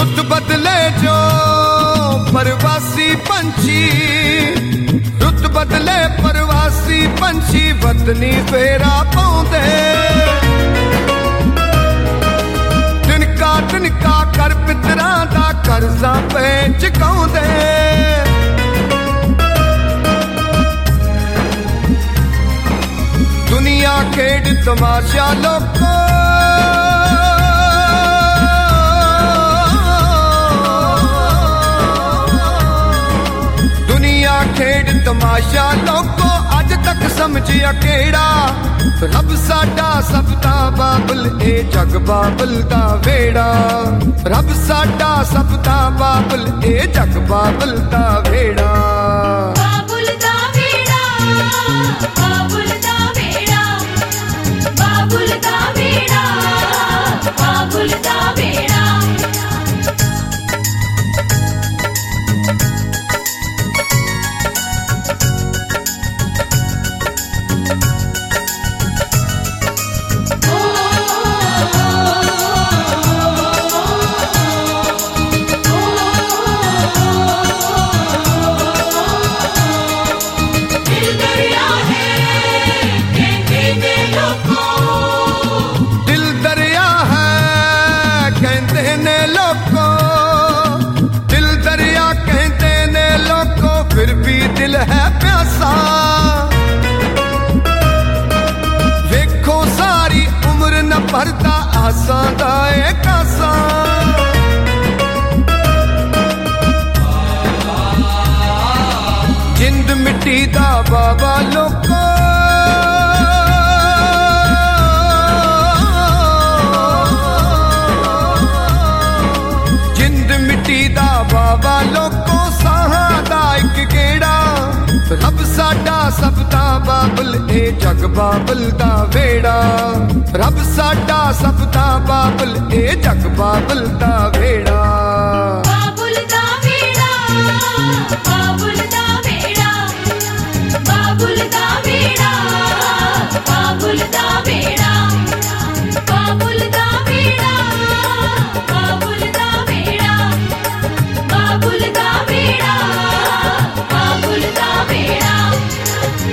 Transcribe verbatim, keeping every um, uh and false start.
रुत बदले जो परवासी पंछी, रुत बदले परवासी पंछी वतनी फेरा पाउंदे। तिनका तिनका कर पितरां दा कर्जा पे चुकाउंदे। दुनिया खेड तमाशा लोको, दुनिया खेड तमाशा लोको अज तक समझिया केड़ा। रब साडा सब दा बाबल ए जग बाबल दा वेड़ा। रब साडा सब दा बाबल ए जग बाबल दा वेड़ा। बाबुल दा वेड़ा, बाबुल दा वेड़ा, बाबुल दा वेड़ा, बाबुल दा वेड़ा। दिल है प्यासा वेखो सारी उम्र न भरता आसां दा ए कासा। जिंद मिट्टी दा बाबा लोको, जिंद मिट्टी दा बाबा लोको साहां दा इक गेड़ा। रब साडा सब दा बाबल ए जग बाबल दा वेड़ा। रब साडा सब दा बाबल ए जग बाबल दा वेड़ा। बाबुल दा वेड़ा, बाबुल दा वेड़ा, बाबुल दा वेड़ा, बाबुल दा वेड़ा, बाबुल दा वेड़ा, बाबुल दा वेड़ा, बाबुल दा वेड़ा, बाबुल दा वेड़ा।